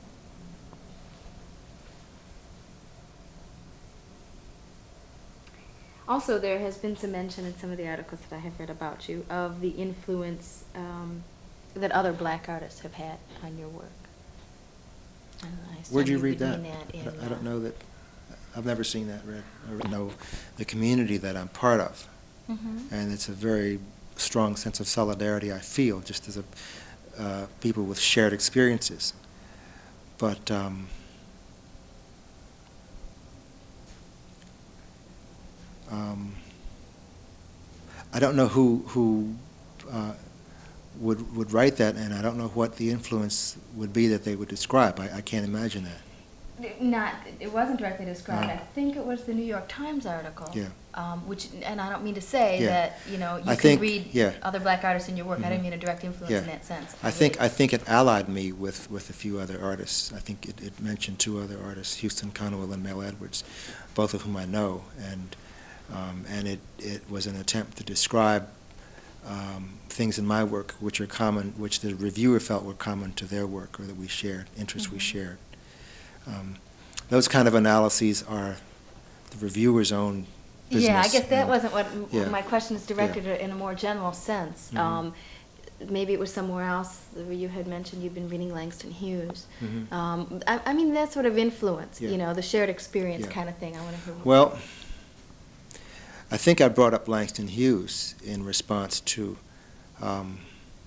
Also, there has been some mention in some of the articles that I have read about you of the influence um, that other black artists have had on your work. And I assume Where'd you would read that? mean that I in, don't- I don't uh, know that, I've never seen that read. I know the community that I'm part of, Mhm. and it's a very strong sense of solidarity I feel, just as a, uh, people with shared experiences. But um, um, I don't know who who uh, would would write that, and I don't know what the influence would be that they would describe. I, I can't imagine that. Not, it wasn't directly described. No. I think it was the New York Times article. Yeah. Um, which, and I don't mean to say Yeah. that, you know, you I can think- read yeah. other black artists in your work. I Mhm. didn't mean a direct influence Yeah. in that sense. I think really- I think it allied me with, with a few other artists. I think it, it mentioned two other artists, Houston Conwell and Mel Edwards, both of whom I know, and um, and it, it was an attempt to describe um, things in my work which are common, which the reviewer felt were common to their work, or that we shared, interests we Mhm. shared. Um, those kind of analyses are the reviewer's own business. Yeah, I guess that and- wasn't what m- yeah. my question is directed Yeah. at in a more general sense. Mhm. Um, maybe it was somewhere else where you had mentioned you'd been reading Langston Hughes. Mhm. Um, I, I mean, that sort of influence, Yeah. you know, the shared experience Yeah. kind of thing. I want to hear. Well, I think I brought up Langston Hughes in response to um,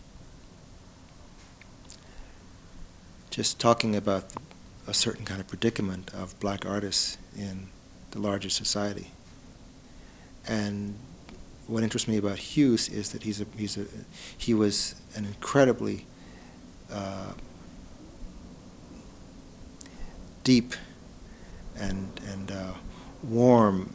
just talking about a certain kind of predicament of black artists in the larger society. And what interests me about Hughes is that he's a, he's a, he was an incredibly uh, deep and, and uh, warm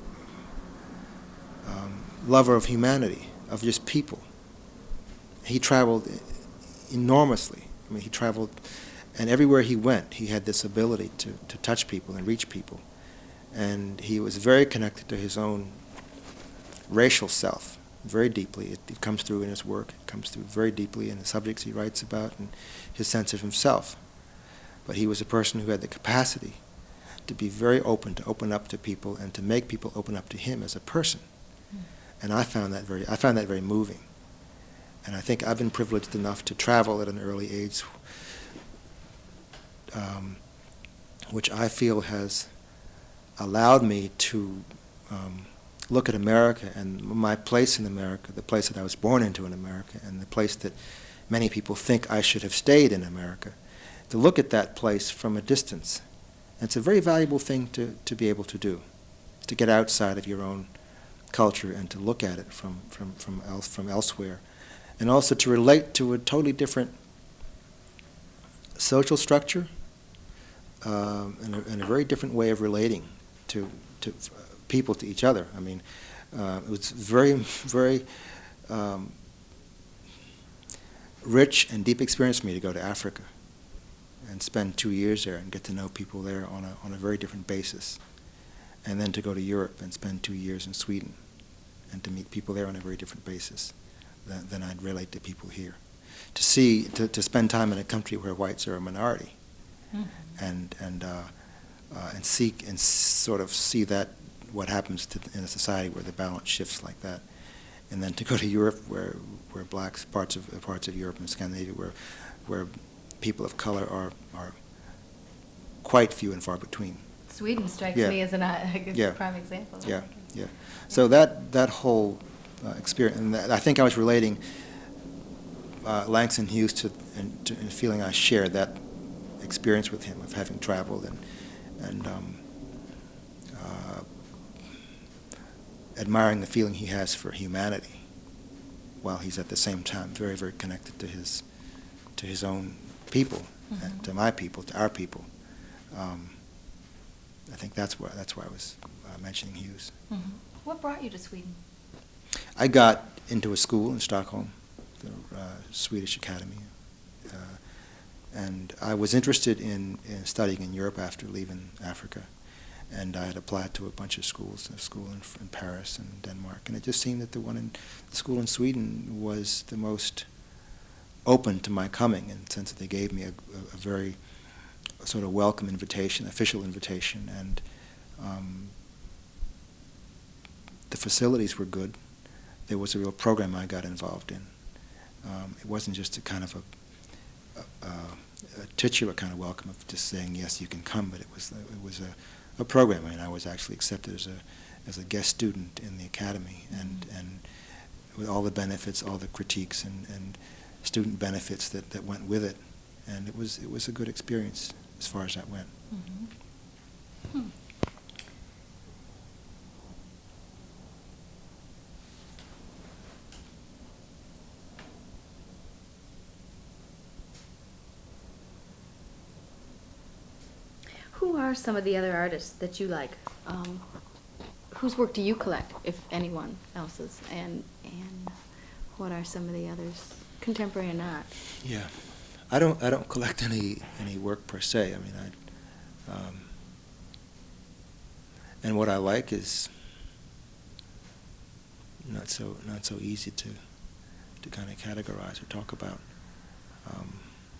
um, lover of humanity, of just people. He traveled enormously. I mean, he traveled, and everywhere he went, he had this ability to, to touch people and reach people. And he was very connected to his own racial self, very deeply. It, it comes through in his work. It comes through very deeply in the subjects he writes about and his sense of himself. But he was a person who had the capacity to be very open, to open up to people, and to make people open up to him as a person. Mm. And I found that very, I found that very moving. And I think I've been privileged enough to travel at an early age, um, which I feel has allowed me to um, look at America and my place in America, the place that I was born into in America, and the place that many people think I should have stayed in America, to look at that place from a distance. And it's a very valuable thing to, to be able to do, to get outside of your own culture and to look at it from, from, from, else, from elsewhere. And also to relate to a totally different social structure um, and, a, and a very different way of relating to, to uh, people, to each other. I mean, uh, it was very, very um, rich and deep experience for me to go to Africa and spend two years there and get to know people there on a, on a very different basis. And then to go to Europe and spend two years in Sweden and to meet people there on a very different basis than, than I'd relate to people here. To see, to, to spend time in a country where whites are a minority, mm-hmm. and and uh, uh, and seek and sort of see that what happens to, in a society where the balance shifts like that, and then to go to Europe where where blacks parts of parts of Europe and Scandinavia where where people of color are are quite few and far between. Sweden strikes yeah. me as an, a good yeah. prime example. Yeah, yeah. So that that whole uh, experience, and that, I think I was relating uh, Langston Hughes to and, to and feeling I shared that experience with him of having traveled and and um, uh, admiring the feeling he has for humanity, while he's at the same time very very connected to his to his own people, mm-hmm. and to my people, to our people. Um, I think that's why that's why I was uh, mentioning Hughes. Mm-hmm. What brought you to Sweden? I got into a school in Stockholm, the uh, Swedish Academy, uh, And I was interested in, in studying in Europe after leaving Africa. And I had applied to a bunch of schools, a school in, in Paris and Denmark. And it just seemed that the one in the school in Sweden was the most open to my coming, in the sense that they gave me a, a, a very sort of welcome invitation, official invitation. And um, the facilities were good. There was a real program I got involved in. Um, it wasn't just a kind of a A, a titular kind of welcome of just saying yes, you can come, but it was it was a, a program. I mean, I was actually accepted as a as a guest student in the academy, and and with all the benefits, all the critiques, and, and student benefits that, that went with it, and it was it was a good experience as far as that went. Mm-hmm. Hmm. Who are some of the other artists that you like? Um, whose work do you collect, if anyone else's? And and what are some of the others, contemporary or not? Yeah, I don't I don't collect any any work per se. I mean, I um, and what I like is not so not so easy to to kind of categorize or talk about. Um,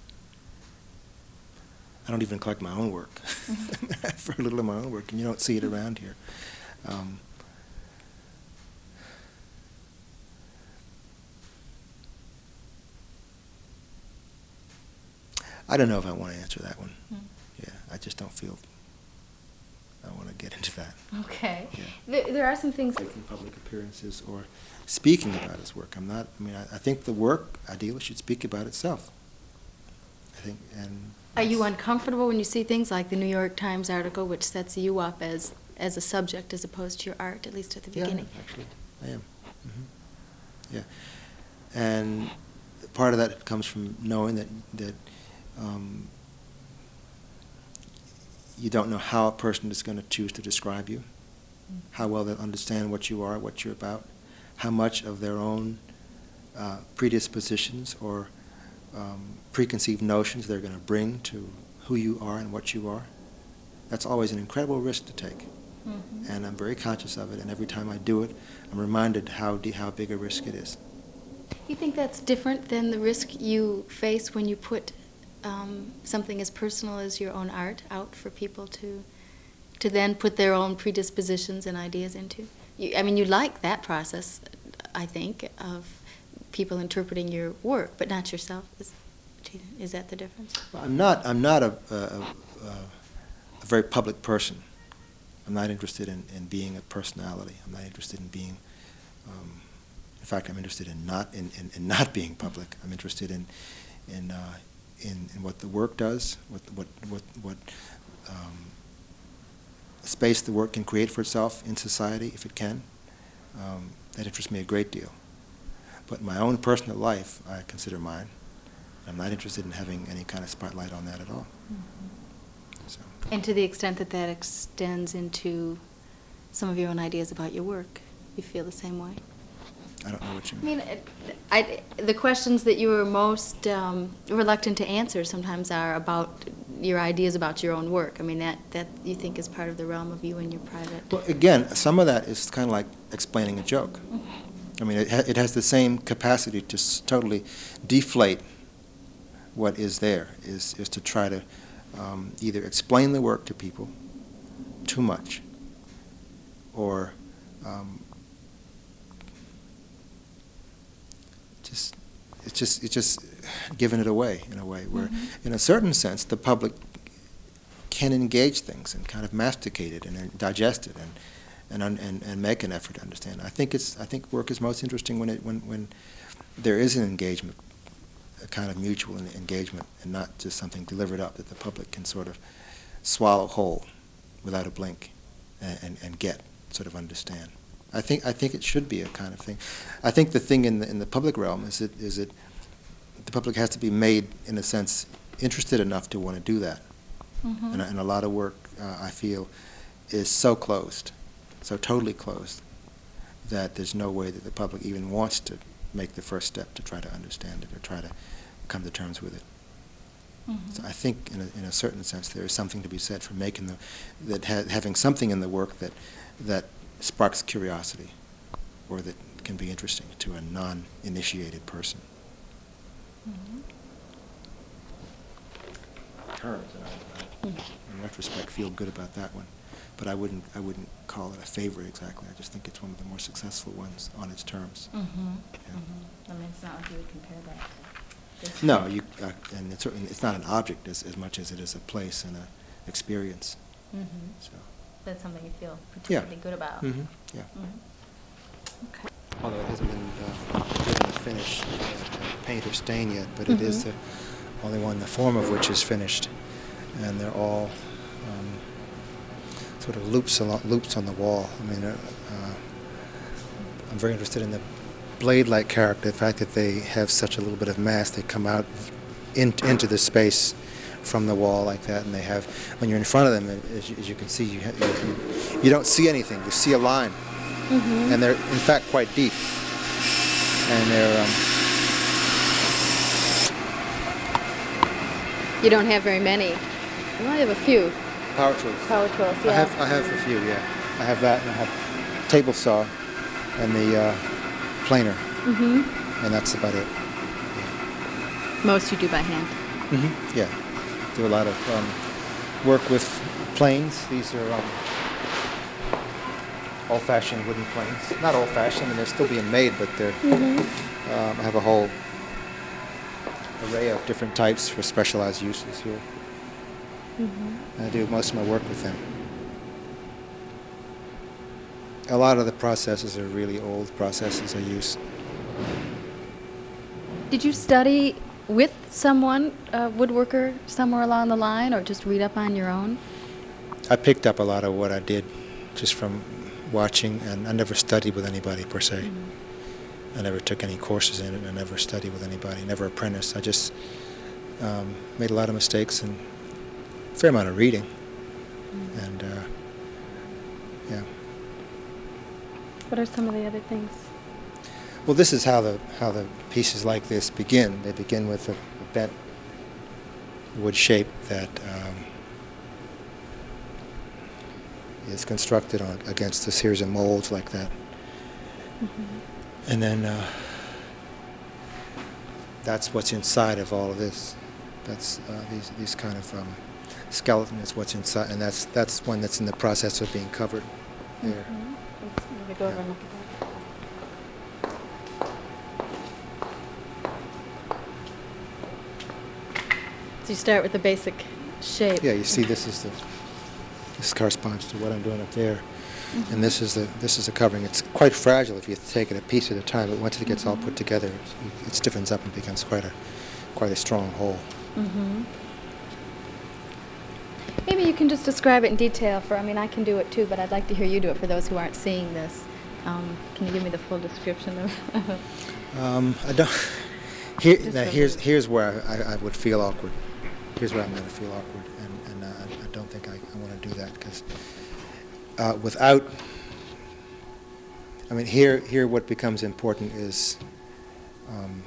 I don't even collect my own work. I have very little of my own work, and you don't see it around here. Um, I don't know if I want to answer that one. Mm. Yeah, I just don't feel I want to get into that. Okay. Yeah. There, there are some things. Making public appearances or speaking about his work. I'm not. I mean, I, I think the work ideally should speak about itself. I think, and. Are you uncomfortable when you see things like the New York Times article, which sets you up as as a subject as opposed to your art, at least at the beginning? Yeah, actually, I am. Mm-hmm. Yeah, and part of that comes from knowing that that um, you don't know how a person is going to choose to describe you, mm-hmm. how well they understand what you are, what you're about, how much of their own uh, predispositions or Um, preconceived notions they're going to bring to who you are and what you are. That's always an incredible risk to take, mm-hmm. and I'm very conscious of it. And every time I do it, I'm reminded how de- how big a risk it is. You think that's different than the risk you face when you put um, something as personal as your own art out for people to to then put their own predispositions and ideas into? You, I mean, you like that process, I think, of people interpreting your work, but not yourself. Is, is that the difference? Well, I'm not. I'm not a, a, a, a very public person. I'm not interested in, in being a personality. I'm not interested in being. Um, in fact, I'm interested in not in, in, in not being public. I'm interested in in uh, in, in what the work does, what what what what um, space the work can create for itself in society, if it can. Um, that interests me a great deal. But my own personal life, I consider mine. I'm not interested in having any kind of spotlight on that at all. Mm-hmm. So. And to the extent that that extends into some of your own ideas about your work, you feel the same way? I don't know what you mean. I mean, I, I, the questions that you are most um, reluctant to answer sometimes are about your ideas about your own work. I mean, that, that you think is part of the realm of you and your private... Well, again, some of that is kind of like explaining a joke. Mm-hmm. I mean, it, ha- it has the same capacity to s- totally deflate what is there, is, is to try to um, either explain the work to people too much or um, just, it's just, it's just giving it away in a way where, mm-hmm. in a certain sense, the public can engage things and kind of masticate it and, and digest it and And, and and make an effort to understand. I think it's I think work is most interesting when it when, when there is an engagement, a kind of mutual engagement, and not just something delivered up that the public can sort of swallow whole, without a blink, and, and, and get, sort of understand. I think I think it should be a kind of thing. I think the thing in the in the public realm is that is that the public has to be made, in a sense, interested enough to want to do that. Mm-hmm. And, and a lot of work, uh, I feel, is so closed. So totally closed that there's no way that the public even wants to make the first step to try to understand it or try to come to terms with it. Mhm. So I think, in a, in a certain sense, there is something to be said for making the, that ha having something in the work that, that sparks curiosity, or that can be interesting to a non-initiated person. Mhm. Terms, and I, I, in retrospect, feel good about that one, but I wouldn't, I wouldn't call it a favorite exactly. I just think it's one of the more successful ones on its terms. Mhm. Yeah. Mhm. I mean, it's not like you would compare that to this. No, you, uh, and it's certainly, it's not an object as, as much as it is a place and a experience. Mhm. So. That's something you feel Yeah. particularly good about. Mm-hmm. Yeah. Mhm. Okay. Although it hasn't been uh, given a finish, uh, paint or stain yet, but it is Mhm. the only one, the form of which is finished, and they're all um, sort of loops along, loops on the wall. I mean, uh, uh, I'm very interested in the blade-like character, the fact that they have such a little bit of mass, they come out in, into the space from the wall like that, and they have, when you're in front of them, as you, as you can see, you, ha you, you don't see anything, you see a line, Mhm. and they're in fact quite deep, and they're, um, You don't have very many. You only have a few. power tools. Power tools, I yeah. have, I have a few, yeah. I have that, and I have table saw, and the uh, planer, Mm-hmm. and that's about it. Most you do by hand. Mm-hmm. Yeah, do a lot of um, work with planes. These are um, old-fashioned wooden planes. Not old-fashioned, I mean, they're still being made, but they're. Mm-hmm. Um, I have a whole array of different types for specialized uses here. Mm-hmm. And I do most of my work with them. A lot of the processes are really old processes I use. Did you study with someone, a woodworker, somewhere along the line, or just read up on your own? I picked up a lot of what I did just from watching, and I never studied with anybody per se. Mm-hmm. I never took any courses in it, and I never studied with anybody, never apprenticed. I just um, made a lot of mistakes and a fair amount of reading. Mm-hmm. And uh, yeah. What are some of the other things? Well, this is how the how the pieces like this begin. They begin with a, a bent wood shape that um, is constructed on against a series of molds like that. Mm-hmm. And then uh, that's what's inside of all of this. That's uh, these these kind of um, skeleton is what's inside, and that's that's one that's in the process of being covered there. Mm-hmm. Let's maybe go over and look at that. So you start with the basic shape. Yeah, you see, this is the this corresponds to what I'm doing up there, mm-hmm. and this is the this is the covering. It's quite fragile if you take it a piece at a time, but once it gets mm-hmm. all put together, it, it stiffens up and becomes quite a quite a strong whole. Mm-hmm. Maybe you can just describe it in detail. For I mean, I can do it too, but I'd like to hear you do it for those who aren't seeing this. Um, can you give me the full description of? um, I don't. Here, now here's here's where I, I would feel awkward. Here's where I'm going to feel awkward, and, and uh, I, I don't think I, I want to do that, because uh, without, I mean, here here what becomes important is, um,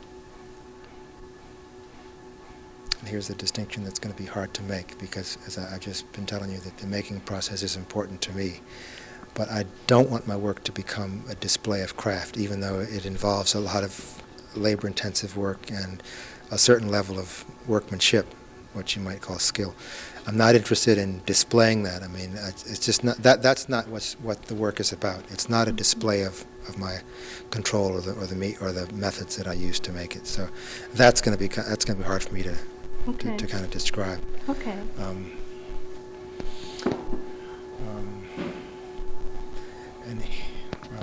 here's the distinction that's going to be hard to make, because as I, I've just been telling you, that the making process is important to me, but I don't want my work to become a display of craft, even though it involves a lot of labor-intensive work and a certain level of workmanship, what you might call skill. I'm not interested in displaying that. I mean, it's just not that. That's not what's what the work is about. It's not a display of, of my control or the or the me or the methods that I use to make it. So that's going to be that's going to be hard for me to Okay. to, to kind of describe. Okay. Um, um, and well,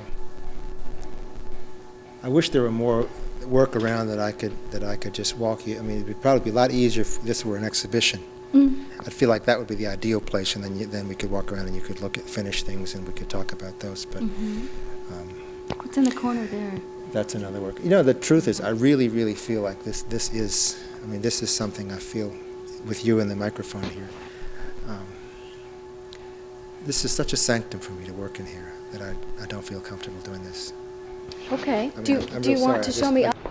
I wish there were more work around that I could that I could just walk you. I mean, it would probably be a lot easier if this were an exhibition. Mm. I'd feel like that would be the ideal place, and then you, then we could walk around and you could look at finished things and we could talk about those. But Mm-hmm. um, What's in the corner there? that's another work. You know, the truth is, I really, really feel like this. This is, I mean, this is something I feel with you and the microphone here. Um, this is such a sanctum for me to work in here that I I don't feel comfortable doing this. Okay. I mean, do you, I'm- I'm do you real want sorry. to I show just- me? I- up?